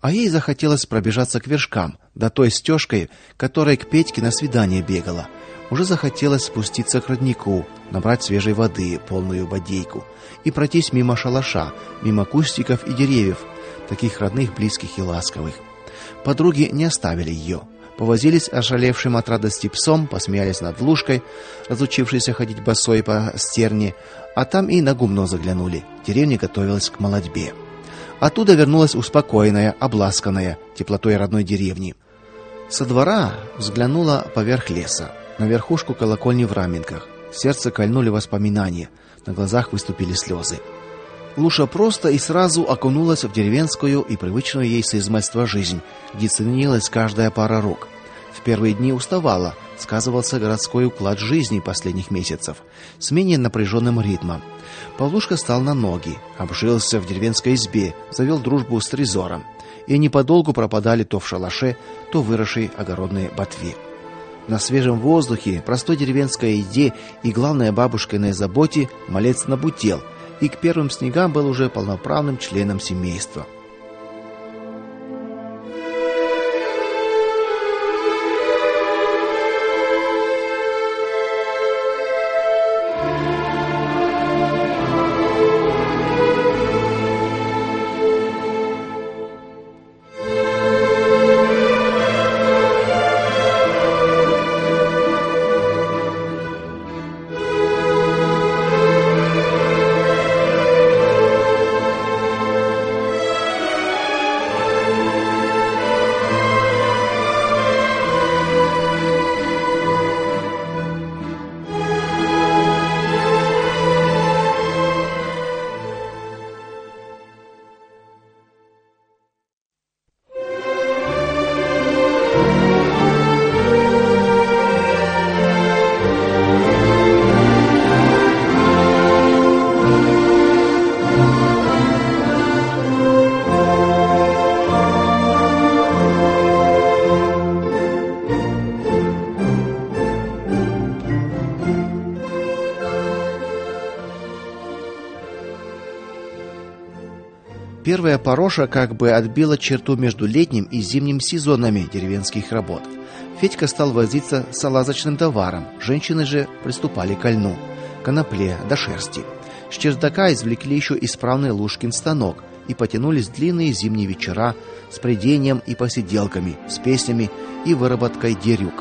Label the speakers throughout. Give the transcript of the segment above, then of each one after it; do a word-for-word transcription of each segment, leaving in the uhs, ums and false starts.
Speaker 1: А ей захотелось пробежаться к вершкам, да той стежкой, которой к Петьке на свидание бегала. Уже захотелось спуститься к роднику, набрать свежей воды, полную бодейку, и пройтись мимо шалаша, мимо кустиков и деревьев, таких родных, близких и ласковых. Подруги не оставили ее. Повозились ошалевшим от радости псом, посмеялись над Лушкой, разучившейся ходить босой по стерне, а там и на гумно заглянули. Деревня готовилась к молотьбе. Оттуда вернулась успокоенная, обласканная теплотой родной деревни. Со двора взглянула поверх леса, на верхушку колокольни в Раменках. Сердце кольнули воспоминания, на глазах выступили слезы. Луша просто и сразу окунулась в деревенскую и привычную ей с измальства жизнь, где ценилась каждая пара рук. В первые дни уставала, сказывался городской уклад жизни последних месяцев с менее напряженным ритмом. Павлушка стал на ноги, обжился в деревенской избе, завел дружбу с Трезором, и они подолгу пропадали то в шалаше, то в выросшей огородной ботве. На свежем воздухе, простой деревенской еде и, главное, бабушкиной заботе малец набутел, и к первым снегам был уже полноправным членом семейства. Первая пороша как бы отбила черту между летним и зимним сезонами деревенских работ. Федька стал возиться с салазочным товаром, женщины же приступали к льну, конопле до шерсти. С чердака извлекли еще исправный Лушкин станок, и потянулись длинные зимние вечера с прядением и посиделками, с песнями и выработкой дерюк.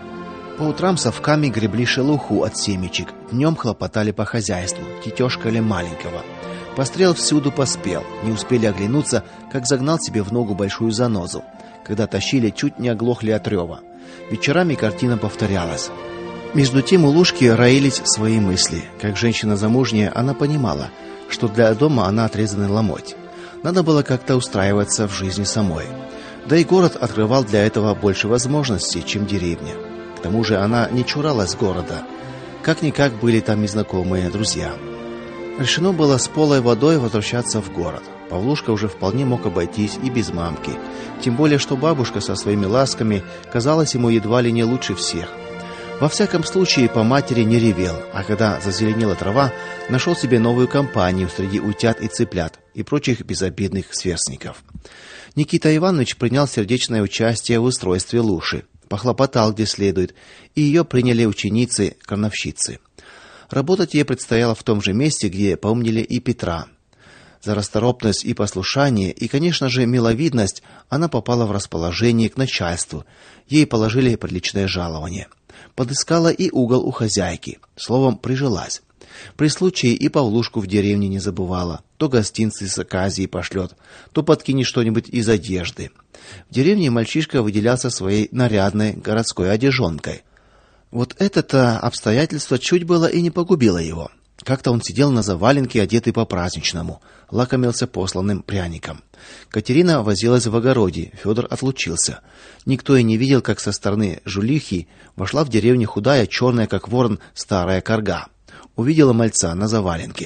Speaker 1: По утрам совками гребли шелуху от семечек, днем хлопотали по хозяйству, тетёшкали маленького. Пострел всюду поспел, не успели оглянуться, как загнал себе в ногу большую занозу. Когда тащили, чуть не оглохли от рева. Вечерами картина повторялась. Между тем у Лушки роились свои мысли. Как женщина замужняя, она понимала, что для дома она отрезанный ломоть. Надо было как-то устраиваться в жизни самой. Да и город открывал для этого больше возможностей, чем деревня. К тому же она не чуралась города. Как-никак были там и знакомые, друзья. Решено было с полой водой возвращаться в город. Павлушка уже вполне мог обойтись и без мамки. Тем более, что бабушка со своими ласками казалась ему едва ли не лучше всех. Во всяком случае, по матери не ревел, а когда зазеленела трава, нашел себе новую компанию среди утят и цыплят и прочих безобидных сверстников. Никита Иванович принял сердечное участие в устройстве Луши, похлопотал где следует, и ее приняли ученицы-крановщицы. Работать ей предстояло в том же месте, где помнили и Петра. За расторопность и послушание, и, конечно же, миловидность она попала в расположение к начальству. Ей положили приличное жалование. Подыскала и угол у хозяйки. Словом, прижилась. При случае и Павлушку в деревне не забывала. То гостинцы с оказией пошлет, то подкинет что-нибудь из одежды. В деревне мальчишка выделялся своей нарядной городской одежонкой. Вот это-то обстоятельство чуть было и не погубило его. Как-то он сидел на заваленке, одетый по-праздничному, лакомился посланным пряником. Катерина возилась в огороде, Федор отлучился. Никто и не видел, как со стороны жулихи вошла в деревню худая, черная, как ворон, старая карга. Увидела мальца на заваленке.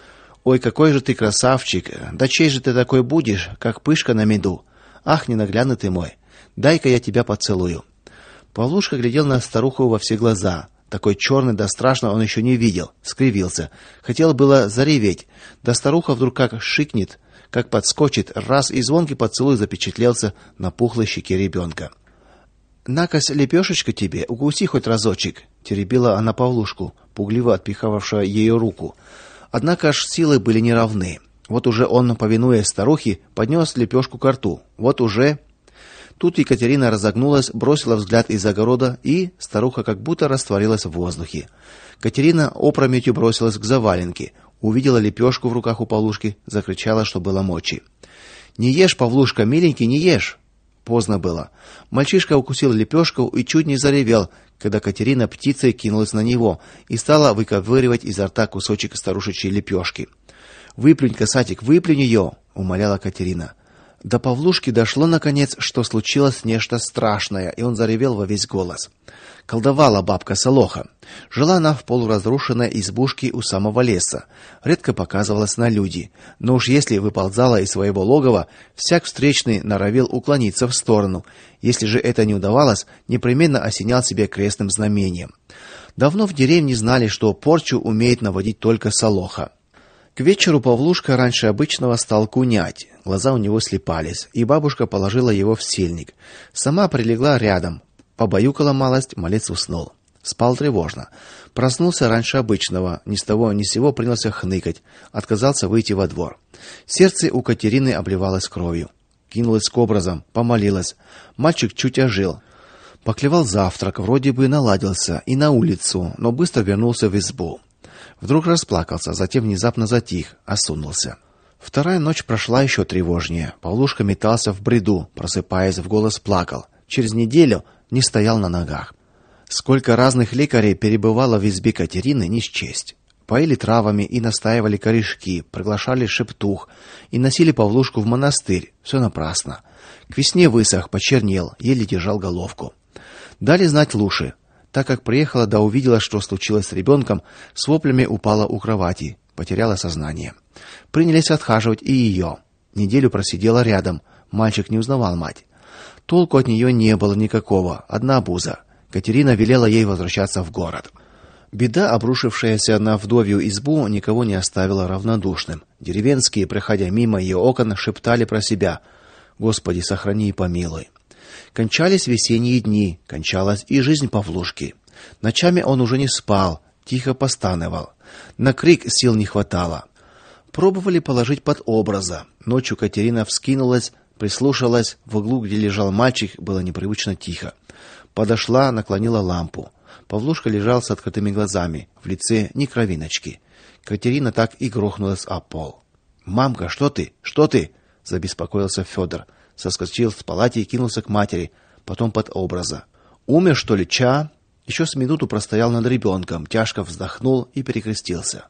Speaker 1: Ой, какой же ты красавчик! Да чей же ты такой будешь, как пышка на меду? Ах, ненаглядный ты мой! Дай-ка я тебя поцелую. Павлушка глядел на старуху во все глаза. Такой черный да страшно он еще не видел, скривился. Хотел было зареветь, да старуха вдруг как шикнет, как подскочит, раз и звонкий поцелуй запечатлелся на пухлой щеке ребенка. «На-кась, лепешечка тебе, укуси хоть разочек», — теребила она Павлушку, пугливо отпихавшая ее руку. Однако аж силы были неравны. Вот уже он, повинуясь старухе, поднес лепешку ко рту. Вот уже... Тут Екатерина разогнулась, бросила взгляд из огорода, и старуха как будто растворилась в воздухе. Катерина опрометью бросилась к заваленке, увидела лепешку в руках у Павлушки, закричала, что было мочи. «Не ешь, Павлушка, миленький, не ешь!» Поздно было. Мальчишка укусил лепешку и чуть не заревел, когда Катерина птицей кинулась на него и стала выковыривать изо рта кусочек старушечьей лепешки. «Выплюнь, касатик, выплюнь ее!» — умоляла Катерина. До Павлушки дошло наконец, что случилось нечто страшное, и он заревел во весь голос. Колдовала бабка Солоха. Жила она в полуразрушенной избушке у самого леса. Редко показывалась на люди, но уж если выползала из своего логова, всяк встречный норовил уклониться в сторону. Если же это не удавалось, непременно осенял себя крестным знамением. Давно в деревне знали, что порчу умеет наводить только Солоха. К вечеру Павлушка раньше обычного стал кунять. Глаза у него слепались, и бабушка положила его в сельник. Сама прилегла рядом. Побаюкала малость, малец уснул. Спал тревожно. Проснулся раньше обычного, ни с того ни с сего принялся хныкать, отказался выйти во двор. Сердце у Катерины обливалось кровью. Кинулась к образам, помолилась. Мальчик чуть ожил. Поклевал завтрак, вроде бы наладился, и на улицу, но быстро вернулся в избу. Вдруг расплакался, затем внезапно затих, осунулся. Вторая ночь прошла еще тревожнее. Павлушка метался в бреду, просыпаясь, в голос плакал. Через неделю не стоял на ногах. Сколько разных лекарей перебывало в избе Катерины, не счесть. Поили травами и настаивали корешки, приглашали шептух и носили Павлушку в монастырь. Все напрасно. К весне высох, почернел, еле держал головку. Дали знать Луше. Так как приехала да увидела, что случилось с ребенком, с воплями упала у кровати, потеряла сознание. Принялись отхаживать и ее. Неделю просидела рядом. Мальчик не узнавал мать. Толку от нее не было никакого, одна обуза. Катерина велела ей возвращаться в город. Беда, обрушившаяся на вдовью избу, никого не оставила равнодушным. Деревенские, проходя мимо ее окон, шептали про себя: «Господи, сохрани и помилуй». Кончались весенние дни, кончалась и жизнь Павлушки. Ночами он уже не спал, тихо постановал. На крик сил не хватало. Пробовали положить под образа. Ночью Катерина вскинулась, прислушалась. В углу, где лежал мальчик, было непривычно тихо. Подошла, наклонила лампу. Павлушка лежал с открытыми глазами, в лице ни кровиночки. Катерина так и грохнулась об пол. «Мамка, что ты? Что ты?» — забеспокоился Федор. Соскочил с палати и кинулся к матери, потом под образа. «Умер, что ли, ча?» Еще с минуту простоял над ребенком, тяжко вздохнул и перекрестился.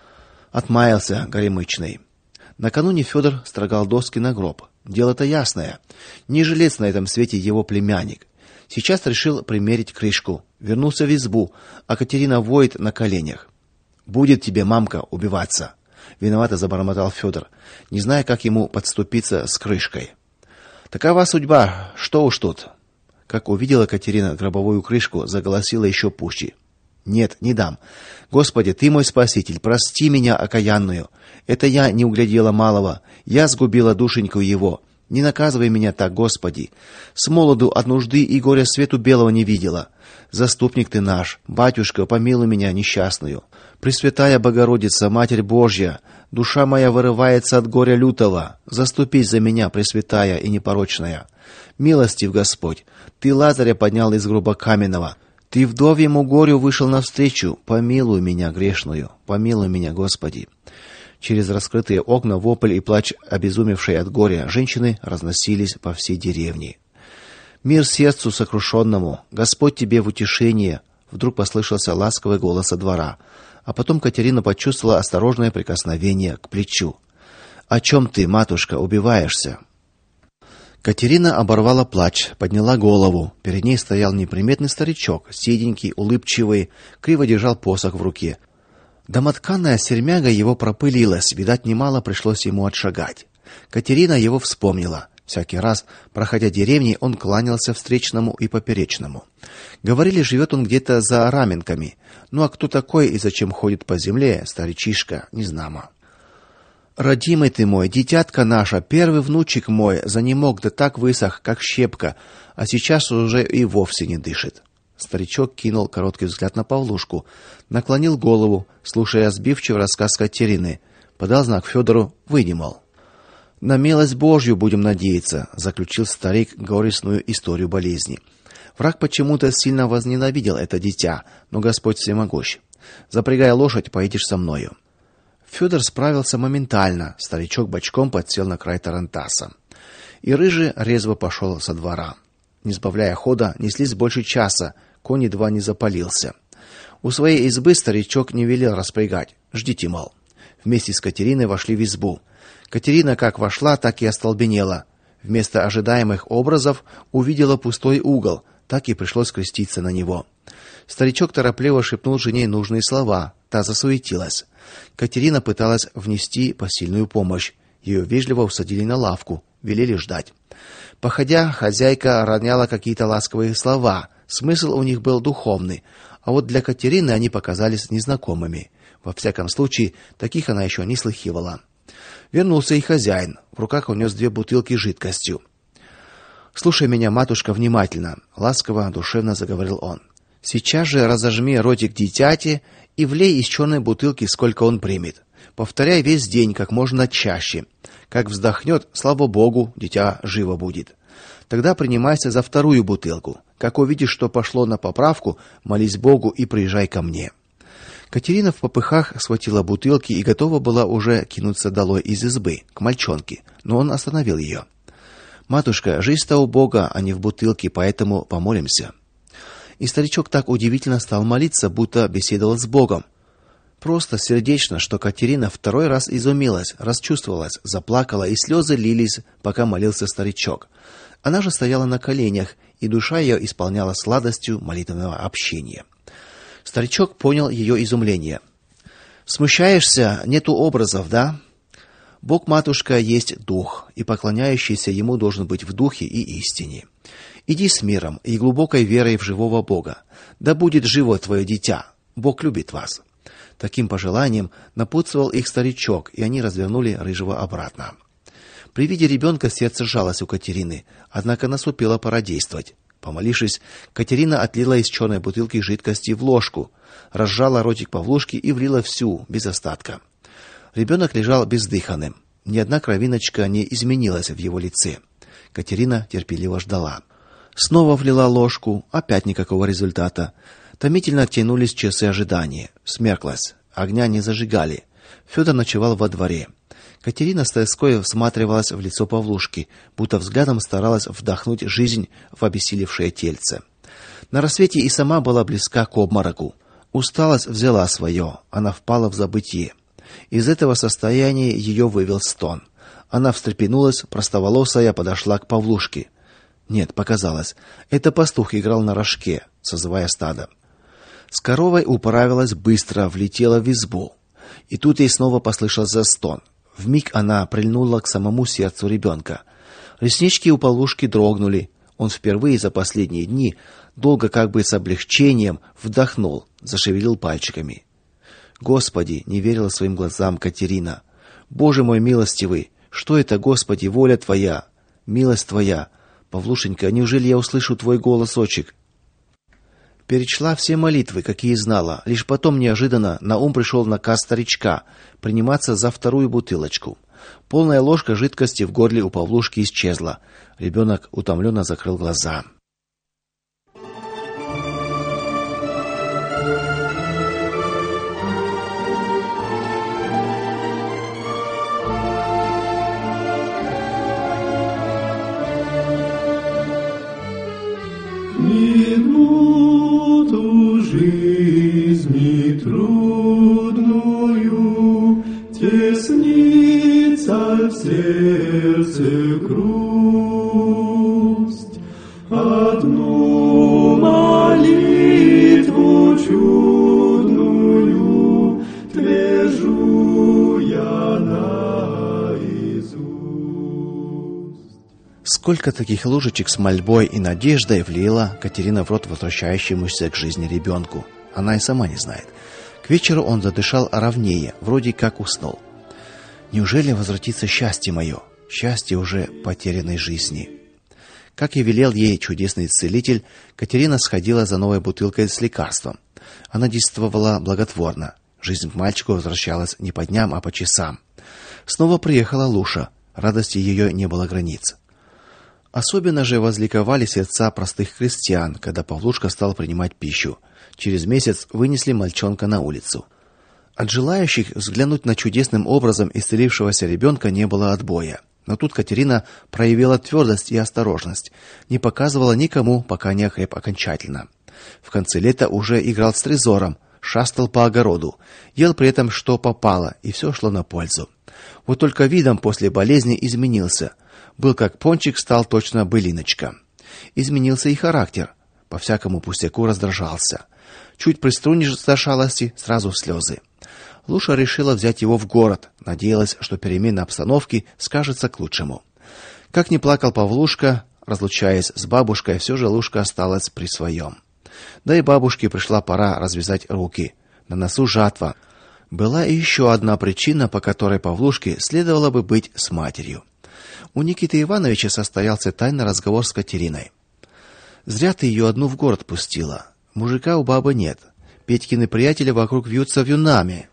Speaker 1: Отмаялся горемычный. Накануне Федор строгал доски на гроб. Дело-то ясное. Не жилец на этом свете его племянник. Сейчас решил примерить крышку. Вернулся в избу, а Катерина воет на коленях. «Будет тебе, мамка, убиваться!» Виновато забормотал Федор, не зная, как ему подступиться с крышкой. «Такова судьба, что уж тут». Как увидела Катерина гробовую крышку, заголосила еще пуще. «Нет, не дам. Господи, ты мой спаситель, прости меня окаянную. Это я не углядела малого, я сгубила душеньку его. Не наказывай меня так, Господи. С молоду от нужды и горя свету белого не видела. Заступник ты наш, батюшка, помилуй меня несчастную. Пресвятая Богородица, Матерь Божья, душа моя вырывается от горя лютого. Заступись за меня, пресвятая и непорочная. Милостив Господь, ты Лазаря поднял из гроба каменного. Ты вдовьему горю вышел навстречу. Помилуй меня грешную, помилуй меня, Господи». Через раскрытые окна вопль и плач обезумевшей от горя женщины разносились по всей деревне. «Мир сердцу сокрушенному, Господь тебе в утешение!» Вдруг послышался ласковый голос со двора, а потом Катерина почувствовала осторожное прикосновение к плечу. «О чем ты, матушка, убиваешься?» Катерина оборвала плач, подняла голову. Перед ней стоял неприметный старичок, седенький, улыбчивый, криво держал посох в руке. Домотканная сермяга его пропылилась, видать, немало пришлось ему отшагать. Катерина его вспомнила. Всякий раз, проходя деревней, он кланялся встречному и поперечному. Говорили, живет он где-то за Раменками. Ну а кто такой и зачем ходит по земле, старичишка, незнамо. Родимый ты мой, дитятка наша, первый внучек мой, занемог, да так высох, как щепка, а сейчас уже и вовсе не дышит. Старичок кинул короткий взгляд на Павлушку, наклонил голову, слушая сбивчивый рассказ Катерины, подал знак Федору: «Выйди, мол». «На милость Божью будем надеяться», — заключил старик горестную историю болезни. Враг почему-то сильно возненавидел это дитя, но Господь всемогущ. «Запрягай лошадь, поедешь со мною». Федор справился моментально. Старичок бочком подсел на край тарантаса. И рыжий резво пошел со двора. Не сбавляя хода, неслись больше часа, конь едва не запалился. У своей избы старичок не велел распрягать. «Ждите, мол». Вместе с Катериной вошли в избу. Катерина как вошла, так и остолбенела. Вместо ожидаемых образов увидела пустой угол, так и пришлось креститься на него. Старичок торопливо шепнул жене нужные слова, та засуетилась. Катерина пыталась внести посильную помощь. Ее вежливо усадили на лавку, велели ждать. Походя, хозяйка роняла какие-то ласковые слова. Смысл у них был духовный, а вот для Катерины они показались незнакомыми. Во всяком случае, таких она еще не слыхивала. Вернулся и хозяин. В руках унес две бутылки с жидкостью. «Слушай меня, матушка, внимательно», — ласково, душевно заговорил он. «Сейчас же разожми ротик дитяти и влей из черной бутылки, сколько он примет. Повторяй весь день, как можно чаще. Как вздохнет, слава Богу, дитя живо будет. Тогда принимайся за вторую бутылку. Как увидишь, что пошло на поправку, молись Богу и приезжай ко мне». Катерина в попыхах схватила бутылки и готова была уже кинуться долой из избы, к мальчонке, но он остановил ее. «Матушка, жизнь-то у Бога, а не в бутылке, поэтому помолимся». И старичок так удивительно стал молиться, будто беседовал с Богом. Просто сердечно, что Катерина второй раз изумилась, расчувствовалась, заплакала, и слезы лились, пока молился старичок. Она же стояла на коленях, и душа ее исполняла сладостью молитвенного общения. Старичок понял ее изумление. «Смущаешься? Нету образов, да? Бог, матушка, есть дух, и поклоняющийся ему должен быть в духе и истине. Иди с миром и глубокой верой в живого Бога. Да будет живо твое дитя. Бог любит вас». Таким пожеланием напутствовал их старичок, и они развернули рыжего обратно. При виде ребенка сердце сжалось у Катерины, однако наступила пора действовать. Помолившись, Катерина отлила из черной бутылки жидкости в ложку, разжала ротик Павлушки и влила всю, без остатка. Ребенок лежал бездыханным. Ни одна кровиночка не изменилась в его лице. Катерина терпеливо ждала. Снова влила ложку, опять никакого результата. Томительно тянулись часы ожидания. Смерклось, огня не зажигали. Федор ночевал во дворе. Катерина с тоской всматривалась в лицо Павлушки, будто взглядом старалась вдохнуть жизнь в обессилевшее тельце. На рассвете и сама была близка к обмороку. Усталость взяла свое, она впала в забытье. Из этого состояния ее вывел стон. Она встрепенулась, простоволосая, подошла к Павлушке. Нет, показалось, это пастух играл на рожке, созывая стадо. С коровой управилась быстро, влетела в избу. И тут ей снова послышался стон. Вмиг она прильнула к самому сердцу ребенка. Реснички у Павлушки дрогнули. Он впервые за последние дни долго, как бы с облегчением, вдохнул, зашевелил пальчиками. «Господи!» — не верила своим глазам Катерина. «Боже мой милостивый! Что это, Господи, воля Твоя? Милость Твоя! Павлушенька, неужели я услышу Твой голосочек?» Перечла все молитвы, какие знала. Лишь потом неожиданно на ум пришел наказ старичка приниматься за вторую бутылочку. Полная ложка жидкости в горле у Павлушки исчезла. Ребенок утомленно закрыл глаза.
Speaker 2: Минуту жизни трудную теснится в сердце грусть. Одну молитву чудную твержу я наизусть.
Speaker 1: Сколько таких ложечек с мольбой и надеждой влила Катерина в рот возвращающемуся к жизни ребенку. Она и сама не знает. К вечеру он задышал ровнее, вроде как уснул. Неужели возвратится счастье мое, счастье уже потерянной жизни? Как и велел ей чудесный целитель, Катерина сходила за новой бутылкой с лекарством. Она действовала благотворно. Жизнь к мальчику возвращалась не по дням, а по часам. Снова приехала Луша. Радости ее не было границ. Особенно же возликовали сердца простых крестьян, когда Павлушка стал принимать пищу. Через месяц вынесли мальчонка на улицу. От желающих взглянуть на чудесным образом исцелившегося ребенка не было отбоя. Но тут Катерина проявила твердость и осторожность, не показывала никому, пока не окреп окончательно. В конце лета уже играл с трезором, шастал по огороду, ел при этом что попало, и все шло на пользу. Вот только видом после болезни изменился. Был как пончик, стал точно былиночка. Изменился и характер. По всякому пустяку раздражался. Чуть приструнишься до шалости, сразу в слезы. Луша решила взять его в город, надеялась, что перемена обстановки скажется к лучшему. Как ни плакал Павлушка, разлучаясь с бабушкой, все же Лушка осталась при своем. Да и бабушке пришла пора развязать руки. На носу жатва. Была и еще одна причина, по которой Павлушке следовало бы быть с матерью. У Никиты Ивановича состоялся тайный разговор с Катериной. Зря ты ее одну в город пустила. Мужика у бабы нет. Петькины приятели вокруг вьются вьюнами.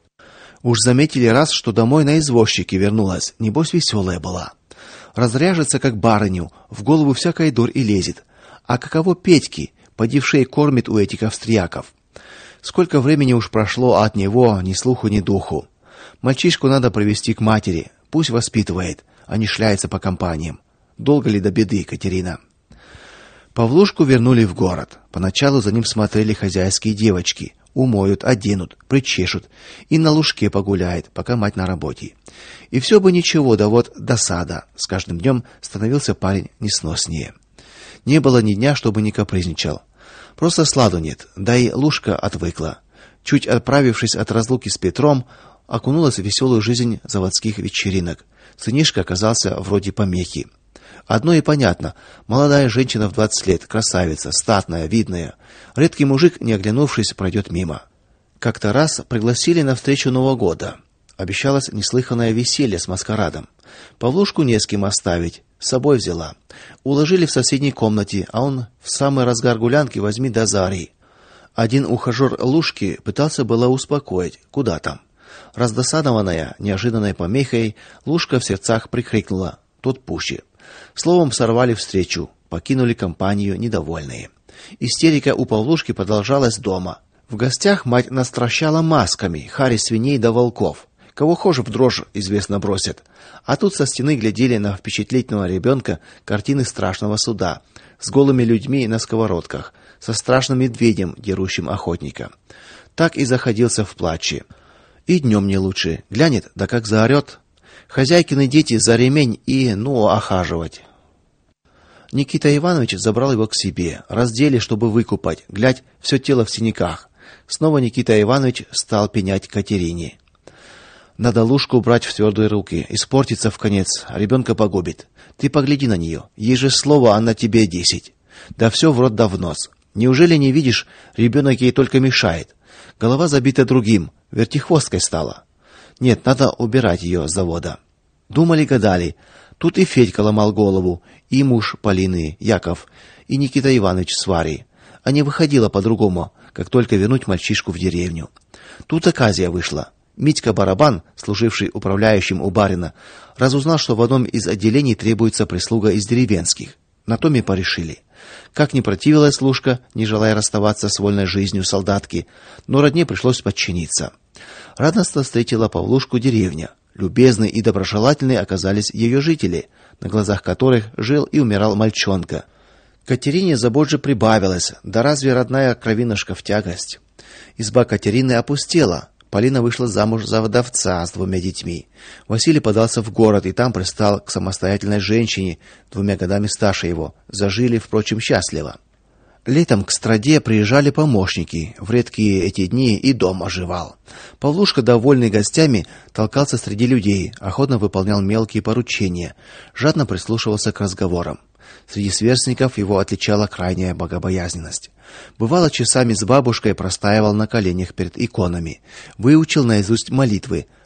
Speaker 1: Уж заметили раз, что домой на извозчике вернулась, небось веселая была. Разряжется как барыню, в голову всякая дурь и лезет. А каково Петьки, поди в шее кормит у этих австрияков. Сколько времени уж прошло, а от него ни слуху, ни духу. Мальчишку надо привести к матери, пусть воспитывает, а не шляется по компаниям. Долго ли до беды, Катерина? Павлушку вернули в город. Поначалу за ним смотрели хозяйские девочки. Умоют, оденут, причешут и на лужке погуляет, пока мать на работе. И все бы ничего, да вот досада. С каждым днем становился парень несноснее. Не было ни дня, чтобы не капризничал. Просто сладу нет, да и Лушка отвыкла. Чуть отправившись от разлуки с Петром, окунулась в веселую жизнь заводских вечеринок. Сынишка оказался вроде помехи. Одно и понятно: молодая женщина в двадцать лет, красавица, статная, видная. Редкий мужик, не оглянувшись, пройдет мимо. Как-то раз пригласили на встречу Нового года. Обещалось неслыханное веселье с маскарадом. Павлушку не с кем оставить, с собой взяла. Уложили в соседней комнате, а он в самый разгар гулянки возьми да заори. Один ухажер Лушки пытался было успокоить, куда там. Раздосадованная неожиданной помехой, Лушка в сердцах прикрикнула: "Тот пуще". Словом, сорвали встречу, покинули компанию недовольные. Истерика у Павлушки продолжалась дома. В гостях мать настращала масками, хари свиней да волков. Кого хошь в дрожь известно бросят. А тут со стены глядели на впечатлительного ребенка картины страшного суда с голыми людьми на сковородках, со страшным медведем, дерущим охотника. Так и заходился в плаче. И днем не лучше. Глянет, да как заорет. Хозяйкины дети за ремень и, ну, охаживать. Никита Иванович забрал его к себе, раздели, чтобы выкупать. Глядь, все тело в синяках. Снова Никита Иванович стал пенять Катерине. Надо Лушку брать в твердые руки, испортится в конец, а ребенка погубит. Ты погляди на нее, ей же слово, а на тебе десять. Да все в рот да в нос. Неужели не видишь, ребенок ей только мешает. Голова забита другим, вертихвосткой стала. Нет, надо убирать ее с завода. Думали-гадали. Тут и Федька ломал голову, и муж Полины, Яков, и Никита Иванович с Варей. А не выходило по-другому, как только вернуть мальчишку в деревню. Тут оказия вышла. Митька Барабан, служивший управляющим у барина, разузнал, что в одном из отделений требуется прислуга из деревенских. На том и порешили. Как ни противилась Лушка, не желая расставаться с вольной жизнью солдатки, но родне пришлось подчиниться. Радостно встретила Павлушку деревня. Любезны и доброжелательны оказались ее жители, на глазах которых жил и умирал мальчонка. Катерине забот же прибавилось, да разве родная кровинушка в тягость? Изба Катерины опустела. Полина вышла замуж за вдовца с двумя детьми. Василий подался в город и там пристал к самостоятельной женщине, двумя годами старше его. Зажили, впрочем, счастливо. Летом к Страде приезжали помощники. В редкие эти дни и дом оживал. Павлушка, довольный гостями, толкался среди людей, охотно выполнял мелкие поручения, жадно прислушивался к разговорам. Среди сверстников его отличала крайняя богобоязненность. Бывало, часами с бабушкой простаивал на коленях перед иконами, выучил наизусть молитвы,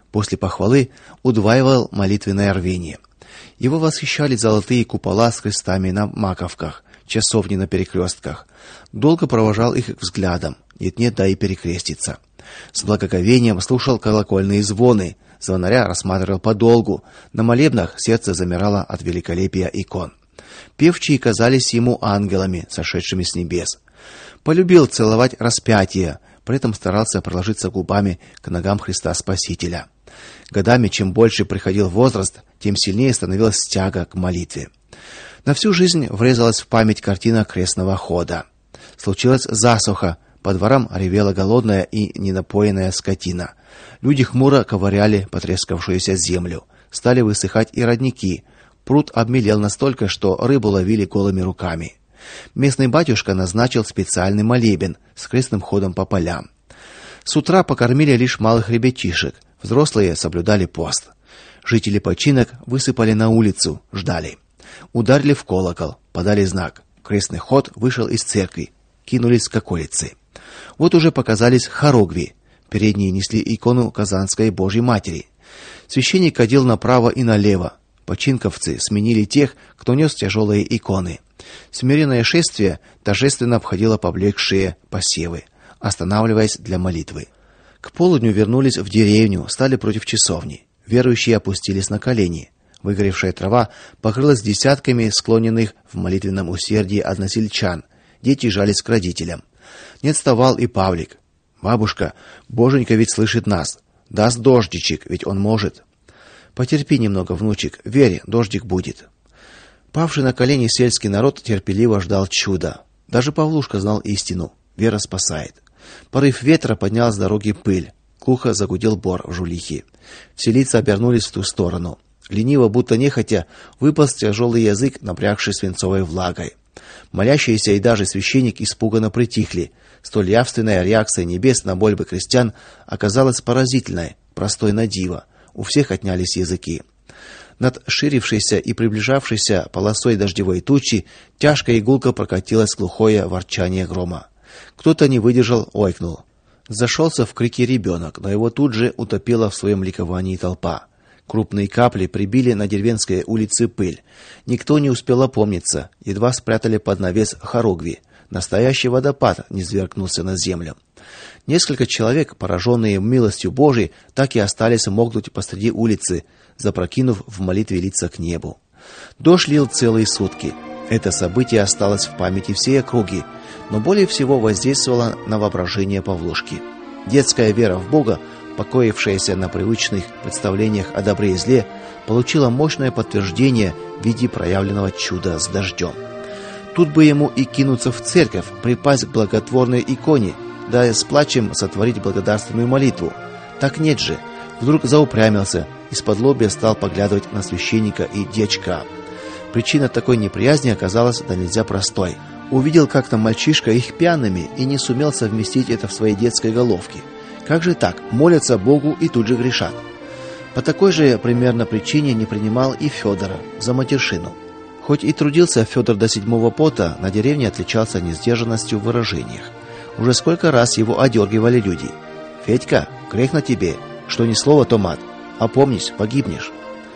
Speaker 1: После похвалы удваивал молитвенное рвение. Его восхищали золотые купола с крестами на маковках, часовни на перекрестках. Долго провожал их взглядом, нет-нет, да и перекреститься. С благоговением слушал колокольные звоны, звонаря рассматривал подолгу, на молебнах сердце замирало от великолепия икон. Певчие казались ему ангелами, сошедшими с небес. Полюбил целовать распятие, при этом старался приложиться губами к ногам Христа Спасителя. Годами, чем больше приходил возраст, тем сильнее становилась тяга к молитве. На всю жизнь врезалась в память картина крестного хода. Случилась засуха, по дворам ревела голодная и ненапоенная скотина. Люди хмуро ковыряли потрескавшуюся землю. Стали высыхать и родники. Пруд обмелел настолько, что рыбу ловили голыми руками. Местный батюшка назначил специальный молебен с крестным ходом по полям. С утра покормили лишь малых ребятишек, взрослые соблюдали пост. Жители починок высыпали на улицу, ждали. Ударили в колокол, подали знак. Крестный ход вышел из церкви, кинулись к околице. Вот уже показались хорогви. Передние несли икону Казанской Божьей Матери. Священник ходил направо и налево. Починковцы сменили тех, кто нес тяжелые иконы. Смиренное шествие торжественно обходило поблекшие посевы, останавливаясь для молитвы. К полудню вернулись в деревню, стали против часовни. Верующие опустились на колени. Выгоревшая трава покрылась десятками склоненных в молитвенном усердии односельчан. Дети жались к родителям. Не отставал и Павлик. Бабушка, Боженька ведь слышит нас. Даст дождичек, ведь он может. Потерпи немного, внучек, верь, дождик будет. Павший на колени сельский народ терпеливо ждал чуда. Даже Павлушка знал истину: вера спасает. Порыв ветра поднял с дороги пыль. Глухо загудел бор в жулихе. Все лица обернулись в ту сторону. Лениво, будто нехотя, выполз тяжелый язык, напрягший свинцовой влагой. Молящиеся и даже священник испуганно притихли. Столь явственная реакция небес на мольбы крестьян оказалась поразительной, простой на диво. У всех отнялись языки. Над ширившейся и приближавшейся полосой дождевой тучи тяжко и гулко прокатилось глухое ворчание грома. Кто-то не выдержал, ойкнул. Зашелся в крике ребенок, но его тут же утопила в своем ликовании толпа. Крупные капли прибили на деревенской улице пыль. Никто не успел опомниться, едва спрятали под навес хорогви. Настоящий водопад низвергнулся на землю. Несколько человек, пораженные милостью Божией, так и остались мокнуть посреди улицы, запрокинув в молитве лица к небу. Дождь лил целые сутки. Это событие осталось в памяти всей округи, но более всего воздействовало на воображение Павлушки. Детская вера в Бога, покоившаяся на привычных представлениях о добре и зле, получила мощное подтверждение в виде проявленного чуда с дождем. Тут бы ему и кинуться в церковь, припасть к благотворной иконе, да с плачем сотворить благодарственную молитву. Так нет же. Вдруг заупрямился, исподлобья стал поглядывать на священника и дьячка. Причина такой неприязни оказалась да нельзя простой. Увидел как-то мальчишка их пьяными и не сумел совместить это в своей детской головке. Как же так? Молятся Богу и тут же грешат. По такой же примерно причине не принимал и Федора за матершину. Хоть и трудился Федор до седьмого пота, на деревне отличался несдержанностью в выражениях. Уже сколько раз его одергивали люди. «Федька, грех на тебе, что ни слова, то мат. Опомнись, погибнешь».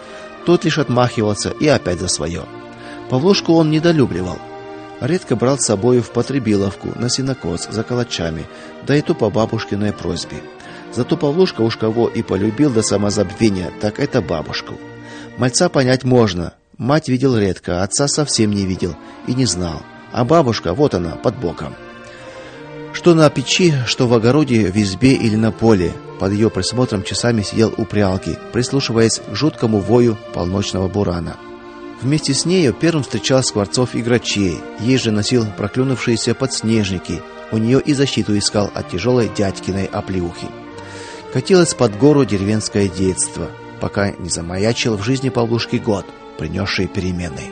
Speaker 1: Тот лишь отмахивался и опять за свое. Павлушку он недолюбливал. Редко брал с собою в Потребиловку на сенокос за калачами, да и то по бабушкиной просьбе. Зато Павлушка уж кого и полюбил до самозабвения, так это бабушку. Мальца понять можно. Мать видел редко, отца совсем не видел и не знал. А бабушка, вот она, под боком. Что на печи, что в огороде, в избе или на поле, под ее присмотром часами сидел у прялки, прислушиваясь к жуткому вою полночного бурана. Вместе с нею первым встречал Скворцов и Грачей, ей же носил проклюнувшиеся подснежники, у нее и защиту искал от тяжелой дядькиной оплеухи. Катилось под гору деревенское детство, пока не замаячил в жизни Павлушки год, принесший перемены.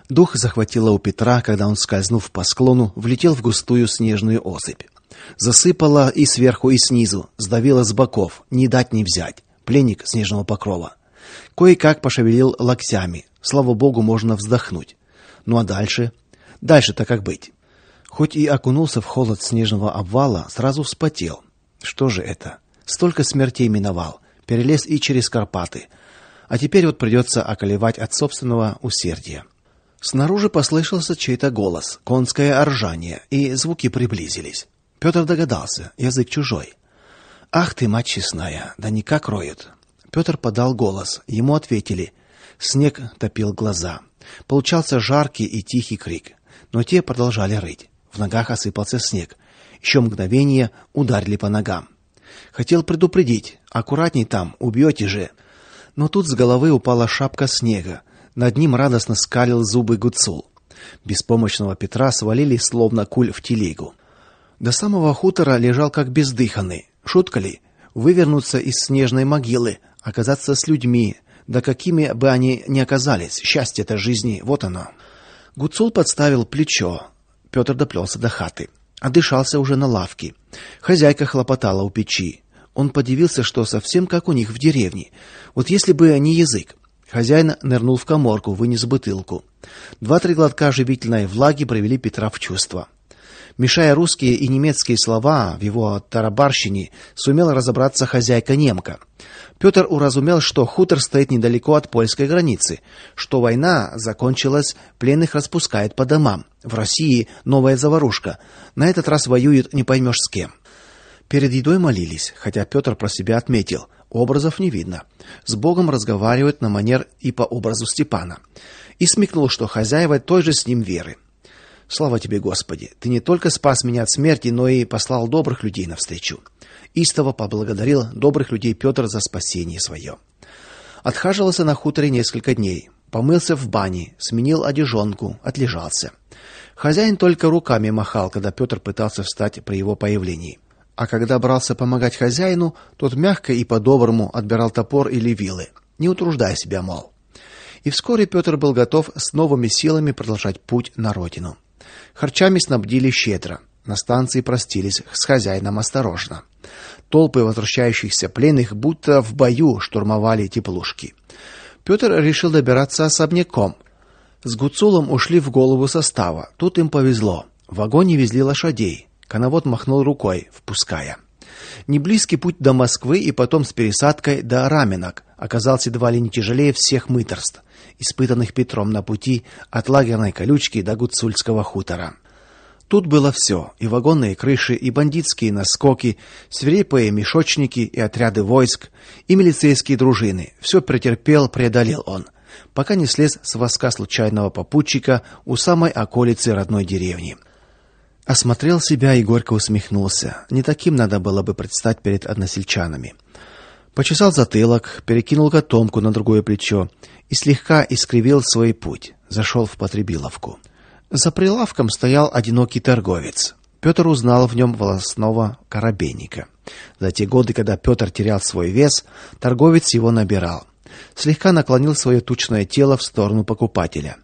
Speaker 1: Дух захватило у Петра, когда он, скользнув по склону, влетел в густую снежную осыпь. Засыпало и сверху, и снизу, сдавило с боков, не дать не взять. Пленник снежного покрова. Кое-как пошевелил локтями. Слава богу, можно вздохнуть. Ну а дальше? Дальше-то как быть? Хоть и окунулся в холод снежного обвала, сразу вспотел. Что же это? Столько смертей миновал, перелез и через Карпаты. А теперь вот придется околевать от собственного усердия. Снаружи послышался чей-то голос, конское ржание, и звуки приблизились. Петр догадался, язык чужой. Ах ты, мать честная, да никак роют. Петр подал голос, ему ответили. Снег топил глаза. Получался жаркий и тихий крик, но те продолжали рыть. В ногах осыпался снег. Еще мгновение ударили по ногам. Хотел предупредить: аккуратней там, убьете же. Но тут с головы упала шапка снега. Над ним радостно скалил зубы Гуцул. Беспомощного Петра свалили словно куль в телегу. До самого хутора лежал как бездыханный. Шутка ли? Вывернуться из снежной могилы, оказаться с людьми, да какими бы они ни оказались, счастье-то жизни, вот оно. Гуцул подставил плечо. Петр доплелся до хаты. Отдышался уже на лавке. Хозяйка хлопотала у печи. Он подивился, что совсем как у них в деревне. Вот если бы не язык. Хозяин нырнул в каморку, вынес бутылку. Два-три глотка живительной влаги привели Петра в чувство. Мешая русские и немецкие слова в его тарабарщине, сумела разобраться хозяйка-немка. Петр уразумел, что хутор стоит недалеко от польской границы, что война закончилась, пленных распускают по домам. В России новая заварушка. На этот раз воюют не поймешь с кем. Перед едой молились, хотя Петр про себя отметил: образов не видно. С Богом разговаривают на манер и по образу Степана. И смекнул, что хозяева той же с ним веры. Слава тебе, Господи, ты не только спас меня от смерти, но и послал добрых людей навстречу. Истово поблагодарил добрых людей Петр за спасение свое. Отхаживался на хуторе несколько дней, помылся в бане, сменил одежонку, отлежался. Хозяин только руками махал, когда Петр пытался встать при его появлении. А когда брался помогать хозяину, тот мягко и по-доброму отбирал топор или вилы, не утруждая себя, мол. И вскоре Петр был готов с новыми силами продолжать путь на родину. Харчами снабдили щедро. На станции простились с хозяином осторожно. Толпы возвращающихся пленных будто в бою штурмовали теплушки. Петр решил добираться особняком. С Гуцулом ушли в голову состава. Тут им повезло. В вагоне везли лошадей. Коновод махнул рукой, впуская. Неблизкий путь до Москвы и потом с пересадкой до Раменок оказался едва ли не тяжелее всех мытарств, испытанных Петром на пути от лагерной колючки до гуцульского хутора. Тут было все: и вагонные крыши, и бандитские наскоки, свирепые мешочники и отряды войск, и милицейские дружины. Все претерпел, преодолел он, пока не слез с воска случайного попутчика у самой околицы родной деревни. Осмотрел себя и горько усмехнулся. Не таким надо было бы предстать перед односельчанами. Почесал затылок, перекинул котомку на другое плечо и слегка искривил свой путь. Зашел в Потребиловку. За прилавком стоял одинокий торговец. Петр узнал в нем волосного коробейника. За те годы, когда Петр терял свой вес, торговец его набирал. Слегка наклонил свое тучное тело в сторону покупателя.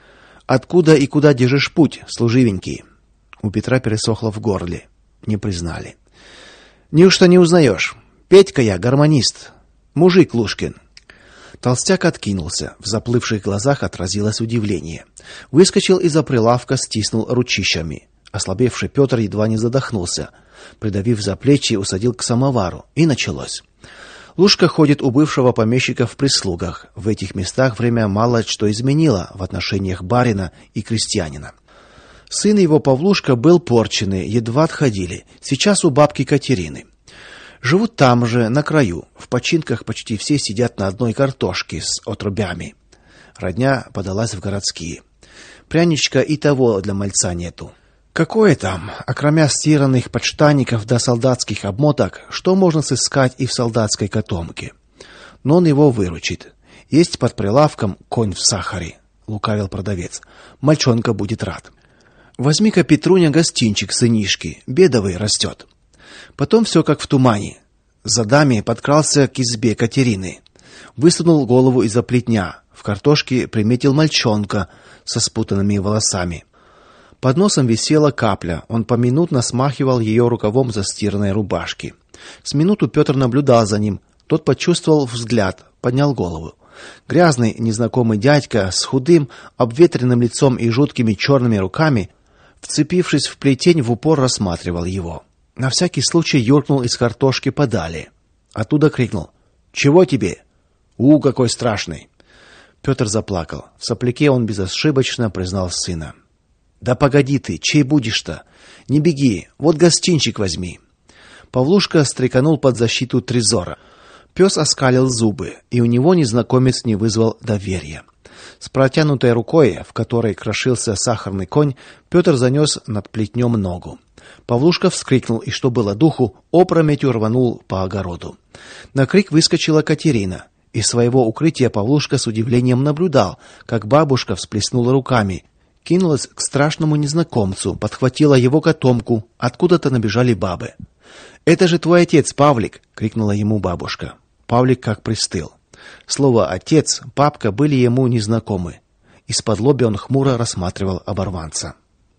Speaker 1: Откуда и куда держишь путь, служивенький? У Петра пересохло в горле. Не признали. Неужто не узнаешь? Петька я, гармонист. Мужик Лушкин. Толстяк откинулся. В заплывших глазах отразилось удивление. Выскочил из-за прилавка, стиснул ручищами. Ослабевший Петр едва не задохнулся. Придавив за плечи, усадил к самовару, и началось. Лушка ходит у бывшего помещика в прислугах. В этих местах время мало что изменило в отношениях барина и крестьянина. Сын его Павлушка был порченый, едва отходили. Сейчас у бабки Катерины. Живут там же, на краю. В починках почти все сидят на одной картошке с отрубями. Родня подалась в городские. Пряничка и того для мальца нету. Какое там, окромя стиранных подштанников до солдатских обмоток, что можно сыскать и в солдатской котомке? Но он его выручит. Есть под прилавком конь в сахаре, лукавил продавец. Мальчонка будет рад. Возьми-ка, Петруня, гостинчик сынишки, бедовый растет. Потом все как в тумане. За даме подкрался к избе Катерины. Высунул голову из-за плетня. В картошке приметил мальчонка со спутанными волосами. Под носом висела капля. Он поминутно смахивал ее рукавом застиранной рубашки. С минуту Петр наблюдал за ним. Тот почувствовал взгляд, поднял голову. Грязный незнакомый дядька с худым, обветренным лицом и жуткими черными руками, вцепившись в плетень, в упор рассматривал его. На всякий случай юркнул из картошки подали. Оттуда крикнул: "Чего тебе? У, какой страшный!" Петр заплакал. В сопляке он безошибочно признал сына. "Да погоди ты, чей будешь-то? Не беги, вот гостинчик возьми". Павлушка стреканул под защиту трезора. Пес оскалил зубы, и у него незнакомец не вызвал доверия. С протянутой рукой, в которой крошился сахарный конь, Петр занес над плетнем ногу. Павлушка вскрикнул и, что было духу, опрометью рванул по огороду. На крик выскочила Катерина. Из своего укрытия Павлушка с удивлением наблюдал, как бабушка всплеснула руками, кинулась к страшному незнакомцу, подхватила его котомку, откуда-то набежали бабы. "Это же твой отец, Павлик", крикнула ему бабушка. Павлик как пристыл. Слово отец, папка были ему незнакомы. Из-под-лобья он хмуро рассматривал оборванца.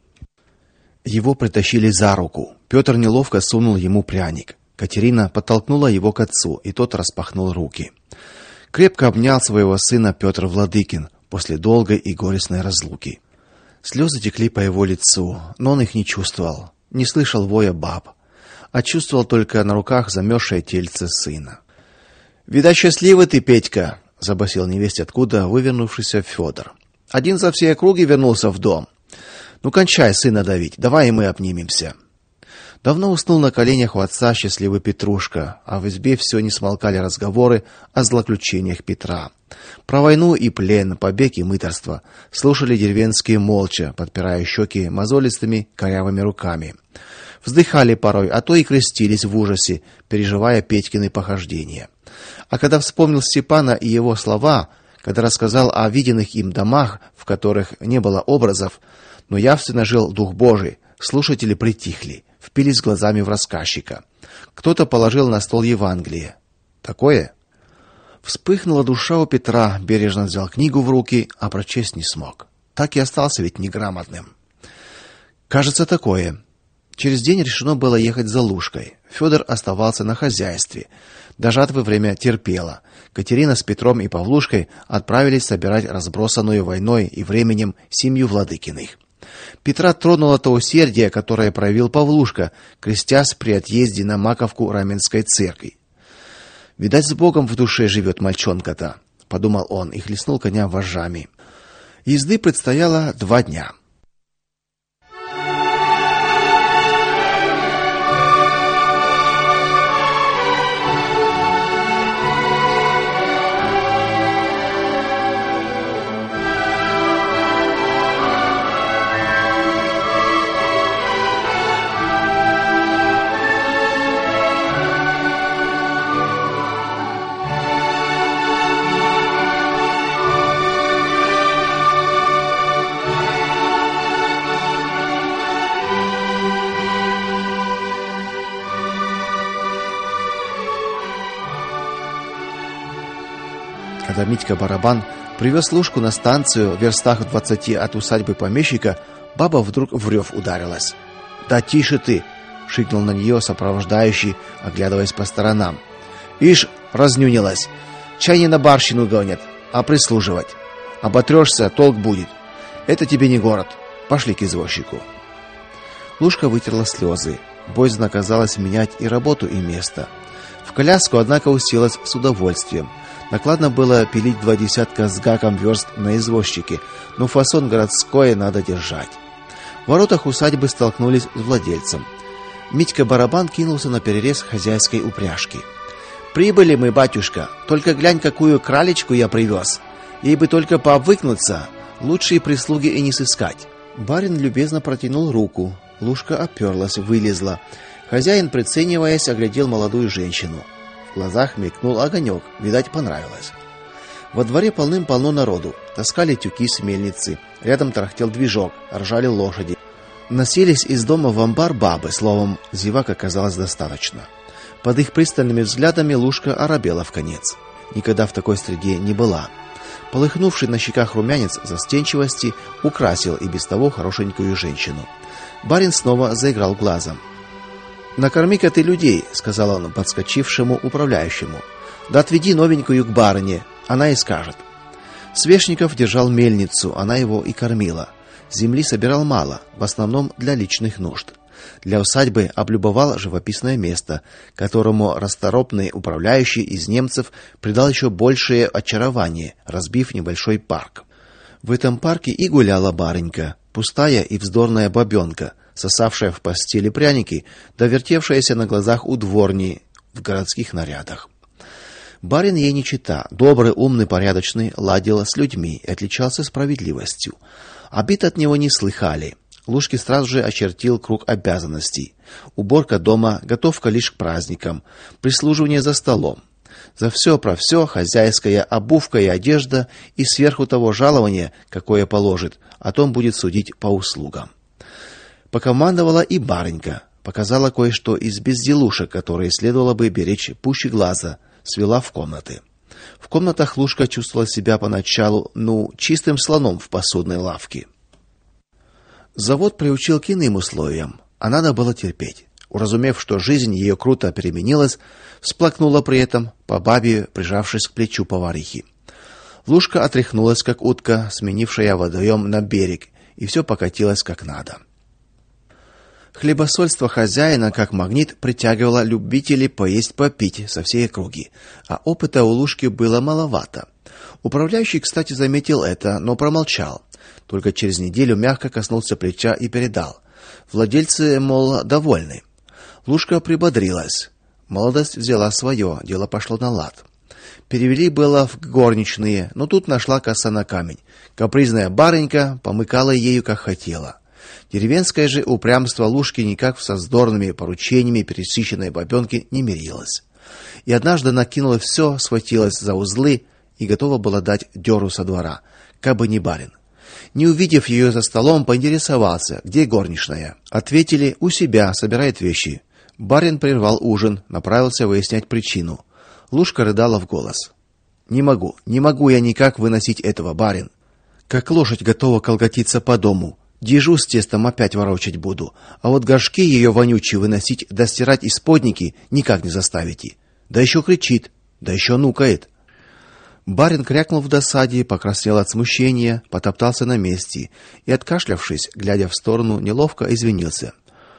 Speaker 1: Его притащили за руку. Петр неловко сунул ему пряник. Катерина подтолкнула его к отцу, и тот распахнул руки. Крепко обнял своего сына Петр Владыкин после долгой и горестной разлуки. Слезы текли по его лицу, но он их не чувствовал, не слышал воя баб, а чувствовал только на руках замерзшее тельце сына. "Видать, счастливый ты, Петька", забасил невесть откуда вывернувшийся Федор. "Один за все округи вернулся в дом. Ну кончай сына давить, давай и мы обнимемся". Давно уснул на коленях у отца счастливый Петрушка, а в избе все не смолкали разговоры о злоключениях Петра. Про войну и плен, побег и мытарство слушали деревенские молча, подпирая щеки мозолистыми корявыми руками. Вздыхали порой, а то и крестились в ужасе, переживая Петькины похождения. А когда вспомнил Степана и его слова, когда рассказал о виденных им домах, в которых не было образов, но явственно жил Дух Божий, слушатели притихли, впились глазами в рассказчика. Кто-то положил на стол Евангелие. Такое? Вспыхнула душа у Петра, бережно взял книгу в руки, а прочесть не смог. Так и остался ведь неграмотным. Кажется, такое. Через день решено было ехать за Лушкой. Федор оставался на хозяйстве. До жатвы время терпело. Катерина с Петром и Павлушкой отправились собирать разбросанную войной и временем семью Владыкиных. Петра тронуло то усердие, которое проявил Павлушка, крестясь при отъезде на Маковку Раменской церкви. Видать, с Богом в душе живет мальчонка-то, подумал он и хлестнул коня вожжами. Езды предстояло два дня. Когда Митька Барабан привез Лушку на станцию в верстах в двадцати от усадьбы помещика, баба вдруг в рев ударилась. "Да тише ты", шикнул на нее сопровождающий, оглядываясь по сторонам. "Ишь, разнюнилась. Чай не на барщину гонят, а прислуживать. Оботрешься, толк будет. Это тебе не город. Пошли к извозчику". Лушка вытерла слезы. Боязно оказалось менять и работу, и место. В коляску, однако, уселась с удовольствием. Накладно было пилить два десятка с гаком верст на извозчике, но фасон городской надо держать. В воротах усадьбы столкнулись с владельцем. Митька Барабан кинулся на перерез хозяйской упряжки. "Прибыли мы, батюшка. Только глянь, какую кралечку я привез. Ей бы только пообвыкнуться, лучшей прислуги и не сыскать". Барин любезно протянул руку. Лушка оперлась, вылезла. Хозяин, прицениваясь, оглядел молодую женщину. В глазах мелькнул огонек, видать, понравилось. Во дворе полным-полно народу. Таскали тюки с мельницы. Рядом тарахтел движок, ржали лошади. Носились из дома в амбар бабы, словом, зевак оказалось достаточно. Под их пристальными взглядами Лушка оробела вконец. Никогда в такой среде не была. Полыхнувший на щеках румянец застенчивости украсил и без того хорошенькую женщину. Барин снова заиграл глазом. «Накорми-ка ты людей», — сказал он подскочившему управляющему. «Да отведи новенькую к барыне, она и скажет». Свешников держал мельницу, она его и кормила. Земли собирал мало, в основном для личных нужд. Для усадьбы облюбовал живописное место, которому расторопный управляющий из немцев придал еще большее очарование, разбив небольшой парк. В этом парке и гуляла барынька, пустая и вздорная бабенка, сосавшая в постели пряники, да вертевшаяся на глазах у дворни в городских нарядах. Барин ей не чета, добрый, умный, порядочный, ладил с людьми и отличался справедливостью. Обид от него не слыхали. Лушки сразу же очертил круг обязанностей: уборка дома, готовка лишь к праздникам, прислуживание за столом. За все про все хозяйская обувка и одежда, и сверху того жалование, какое положит, о том будет судить по услугам. Покомандовала и барынька, показала кое-что из безделушек, которые следовало бы беречь пуще глаза, свела в комнаты. В комнатах Лушка чувствовала себя поначалу, ну, чистым слоном в посудной лавке. Завод приучил к иным условиям, а надо было терпеть. Уразумев, что жизнь ее круто переменилась, всплакнула при этом, по бабье прижавшись к плечу поварихи. Лушка отряхнулась, как утка, сменившая водоем на берег, и все покатилось как надо. Хлебосольство хозяина, как магнит, притягивало любителей поесть-попить со всей округи, а опыта у Лушки было маловато. Управляющий, кстати, заметил это, но промолчал. Только через неделю мягко коснулся плеча и передал: владельцы, мол, довольны. Лушка прибодрилась. Молодость взяла свое, дело пошло на лад. Перевели было в горничные, но тут нашла коса на камень. Капризная барынька помыкала ею как хотела. Деревенское же упрямство Лушки никак со вздорными поручениями пересыщенной бабенки не мирилось. И однажды накинула все, схватилась за узлы и готова была дать дёру со двора, кабы не барин. Не увидев ее за столом, поинтересовался, где горничная. Ответили: у себя, собирает вещи. Барин прервал ужин, направился выяснять причину. Лушка рыдала в голос: "Не могу, не могу я никак выносить этого, барин. Как лошадь готова колготиться по дому. Дежу с тестом опять ворочать буду, а вот горшки ее вонючие выносить да стирать исподники никак не заставите. Да еще кричит, да еще нукает". Барин крякнул в досаде, покраснел от смущения, потоптался на месте и, откашлявшись, глядя в сторону, неловко извинился: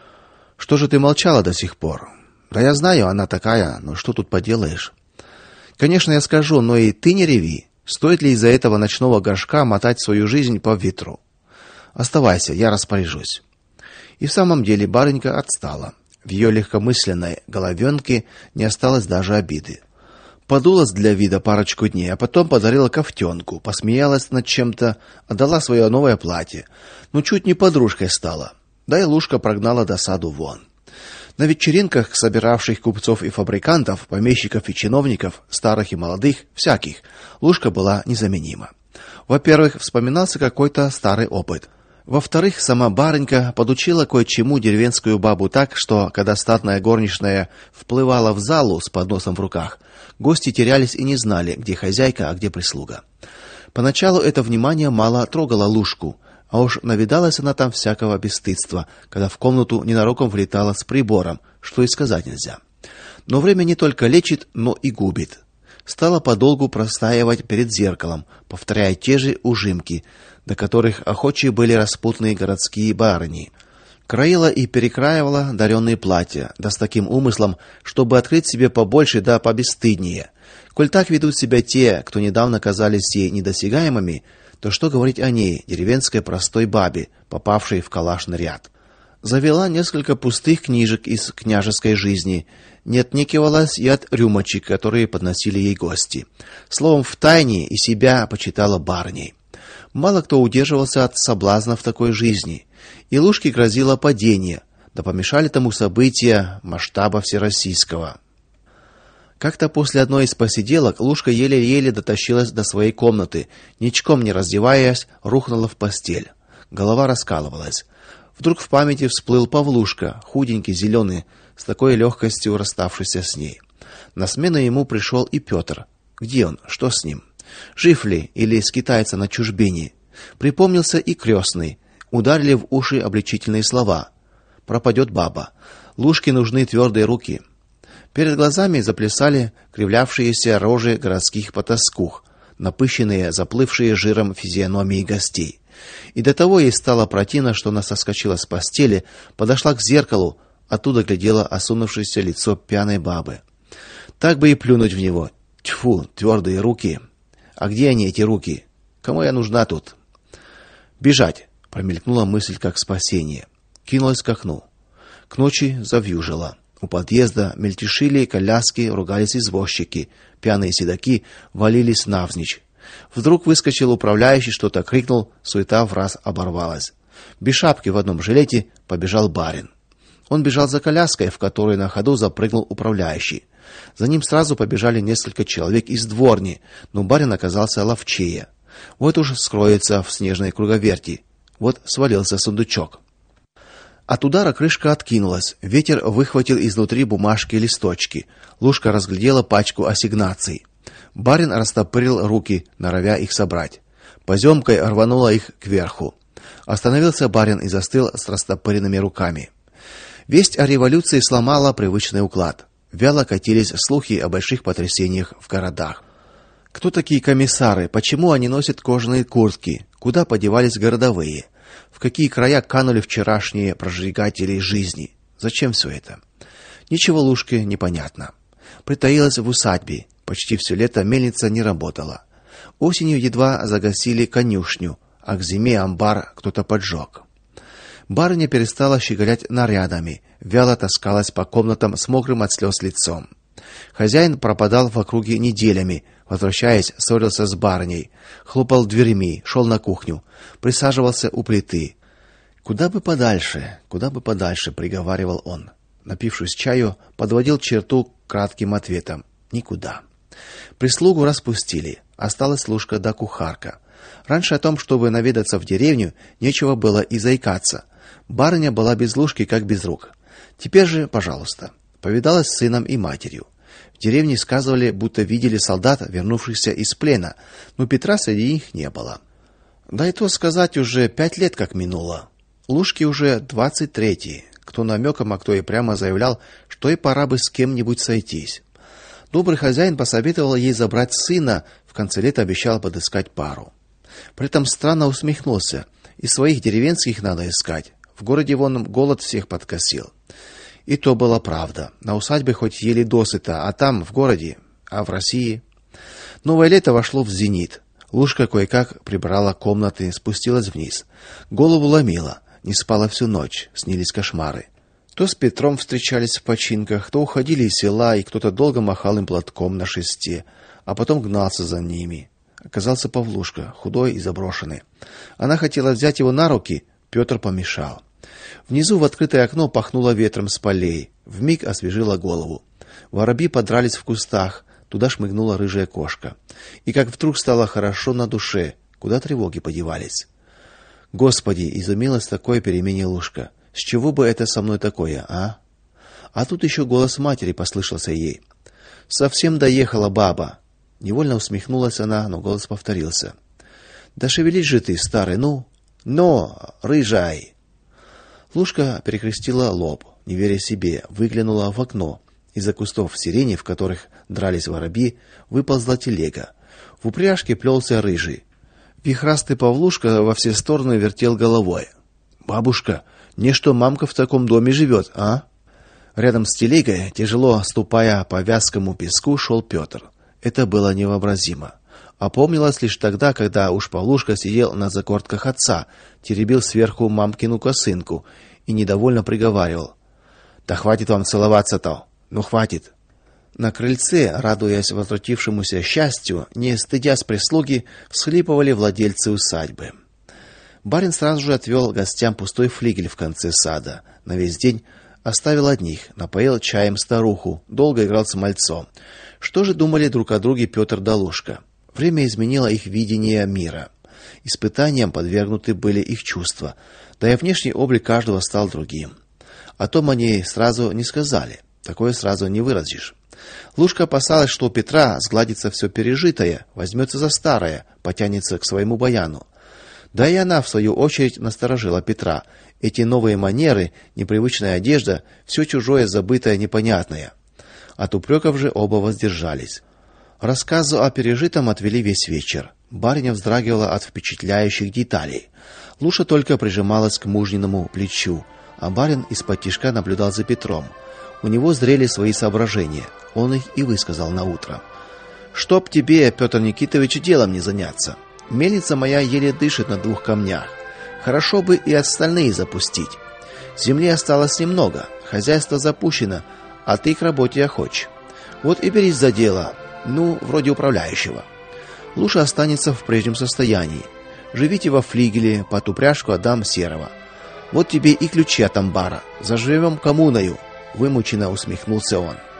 Speaker 1: "Что же ты молчала до сих пор? Да я знаю, она такая, но что тут поделаешь? Конечно, я скажу, но и ты не реви. Стоит ли из-за этого ночного горшка мотать свою жизнь по ветру? Оставайся, я распоряжусь". И в самом деле барынька отстала. В ее легкомысленной головенке не осталось даже обиды. Подулась для вида парочку дней, а потом подарила ковтенку, посмеялась над чем-то, отдала свое новое платье. Ну чуть не подружкой стала. Да и Лушка прогнала досаду вон. На вечеринках собиравших купцов и фабрикантов, помещиков и чиновников, старых и молодых, всяких, Лушка была незаменима. Во-первых, вспоминался какой-то старый опыт. Во-вторых, сама барынька подучила кое-чему деревенскую бабу так, что когда статная горничная вплывала в залу с подносом в руках, гости терялись и не знали, где хозяйка, а где прислуга. Поначалу это внимание мало трогало Лушку, а уж навидалась она там всякого бесстыдства, когда в комнату ненароком влетала с прибором, что и сказать нельзя. Но время не только лечит, но и губит. Стала подолгу простаивать перед зеркалом, повторяя те же ужимки, до которых охочие были распутные городские барыни. Краила и перекраивала даренные платья, да с таким умыслом, чтобы открыть себе побольше да побесстыднее. Коль так ведут себя те, кто недавно казались ей недосягаемыми, то что говорить о ней, деревенской простой бабе, попавшей в калашный ряд? Завела несколько пустых книжек из княжеской жизни, не отнекивалась и от рюмочек, которые подносили ей гости. Словом, втайне и себя почитала барыней. Мало кто удерживался от соблазнов такой жизни, и Лушке грозило падение, да помешали тому события масштаба всероссийского. Как-то после одной из посиделок Лушка еле-еле дотащилась до своей комнаты, ничком не раздеваясь, рухнула в постель. Голова раскалывалась. Вдруг в памяти всплыл Павлушка, худенький, зеленый, с такой легкостью расставшийся с ней. На смену ему пришел и Петр. Где он? Что с ним? Жив ли или скитается на чужбине? Припомнился и крестный. Ударили в уши обличительные слова. Пропадет баба. Лушке нужны твердые руки. Перед глазами заплясали кривлявшиеся рожи городских потаскух, напыщенные, заплывшие жиром физиономии гостей. И до того ей стало противно, что она соскочила с постели, подошла к зеркалу, оттуда глядела осунувшееся лицо пьяной бабы. Так бы и плюнуть в него. Тьфу, твердые руки. А где они, эти руки? Кому я нужна тут? Бежать, промелькнула мысль как спасение. Кинулась к окну. К ночи завьюжило. У подъезда мельтешили коляски, ругались извозчики, пьяные седоки валились навзничь. Вдруг выскочил управляющий, что-то крикнул, суета враз оборвалась. Без шапки в одном жилете побежал барин. Он бежал за коляской, в которой на ходу запрыгнул управляющий. За ним сразу побежали несколько человек из дворни, но барин оказался ловчее. Вот уж скроется в снежной круговерти. Вот свалился сундучок. От удара крышка откинулась. Ветер выхватил изнутри бумажки и листочки. Лушка разглядела пачку ассигнаций. Барин растопырил руки, норовя их собрать. Поземкой рванула их кверху. Остановился барин и застыл с растопыренными руками. Весть о революции сломала привычный уклад. Вяло катились слухи о больших потрясениях в городах. Кто такие комиссары? Почему они носят кожаные куртки? Куда подевались городовые? В какие края канули вчерашние прожигатели жизни? Зачем все это? Ничего Лушке непонятно. Притаилась в усадьбе. Почти все лето мельница не работала. Осенью едва загасили конюшню, а к зиме амбар кто-то поджег. Барыня перестала щеголять нарядами, вяло таскалась по комнатам с мокрым от слез лицом. Хозяин пропадал в округе неделями, возвращаясь, ссорился с барыней, хлопал дверьми, шел на кухню, присаживался у плиты. Куда бы подальше, куда бы подальше, приговаривал он. Напившись чаю, подводил черту кратким ответом: никуда. Прислугу распустили, осталась служка да кухарка. Раньше о том, чтобы наведаться в деревню, нечего было и заикаться. Барыня была без лужки, как без рук. Теперь же, пожалуйста, повидалась с сыном и матерью. В деревне сказывали, будто видели солдат, вернувшихся из плена, но Петра среди них не было. Да и то сказать, уже пять лет как минуло. Лужке уже двадцать третий. Кто намеком, а кто и прямо заявлял, что и пора бы с кем-нибудь сойтись. Добрый хозяин посоветовал ей забрать сына, в конце лета обещал подыскать пару. При этом странно усмехнулся: и своих деревенских надо искать. В городе вон голод всех подкосил. И то была правда. На усадьбе хоть ели досыта, а там в городе, а в России. Новое лето вошло в зенит. Лушка кое-как прибрала комнаты, спустилась вниз. Голову ломила, не спала всю ночь, снились кошмары. То с Петром встречались в починках, то уходили из села, и кто-то долго махал им платком на шесте, а потом гнался за ними. Оказался Павлушка, худой и заброшенный. Она хотела взять его на руки, Петр помешал. Внизу в открытое окно пахнуло ветром с полей, вмиг освежило голову. Воробьи подрались в кустах, туда шмыгнула рыжая кошка. И как вдруг стало хорошо на душе, куда тревоги подевались. Господи, изумилась такой перемене Лушка. С чего бы это со мной такое, а? А тут еще голос матери послышался ей. Совсем доехала баба. Невольно усмехнулась она, но голос повторился. Да шевелись же ты, старый, ну, но, рыжай. Лушка перекрестила лоб, не веря себе, выглянула в окно. Из-за кустов сирени, в которых дрались воробьи, выползла телега. В упряжке плелся рыжий. Вихрастый Павлушка во все стороны вертел головой. Бабушка, не что мамка в таком доме живет, а? Рядом с телегой, тяжело ступая по вязкому песку, шел Петр. Это было невообразимо. Опомнилась лишь тогда, когда уж Павлушка сидел на закортках отца, теребил сверху мамкину косынку и недовольно приговаривал: "Да хватит вам целоваться-то. Ну хватит". На крыльце, радуясь возвратившемуся счастью, не стыдясь прислуги, всхлипывали владельцы усадьбы. Барин сразу же отвел гостям пустой флигель в конце сада. На весь день оставил одних, напоил чаем старуху, долго играл с мальцом. Что же думали друг о друге Петр да Лушка? Время изменило их видение мира. Испытаниям подвергнуты были их чувства, да и внешний облик каждого стал другим. О том они сразу не сказали, такое сразу не выразишь. Лушка опасалась, что у Петра сгладится все пережитое, возьмется за старое, потянется к своему баяну. Да и она в свою очередь насторожила Петра. Эти новые манеры, непривычная одежда, все чужое, забытое, непонятное. От упреков же оба воздержались. Рассказу о пережитом отвели весь вечер. Барыня вздрагивала от впечатляющих деталей. Луша только прижималась к мужниному плечу, а барин из-под тишка наблюдал за Петром. У него зрели свои соображения. Он их и высказал наутро. Чтоб тебе, Петр Никитович, делом не заняться. Мельница моя еле дышит на двух камнях. Хорошо бы и остальные запустить. Земли осталось немного, хозяйство запущено, а ты к работе охоч. Вот и берись за дело, ну, вроде управляющего. Луша останется в прежнем состоянии. Живите во флигеле, под упряжку отдам серого. Вот тебе и ключи от амбара. Заживем коммуною, вымученно усмехнулся он.